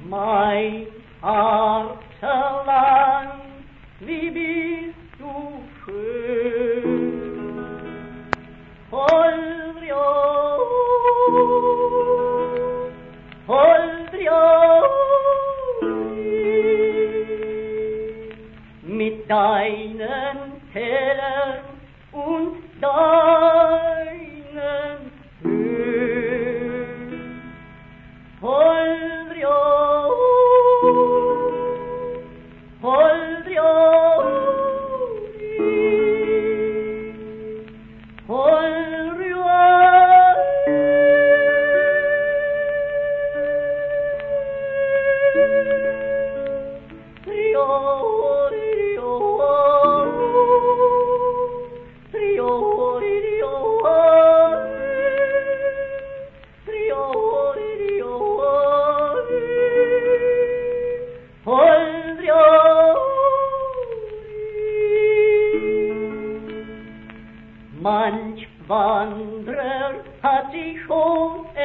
Mein Herzland, wie bist du schön, mit deinen Tellern und deinen Höhen. Manch Wanderer hat sich schon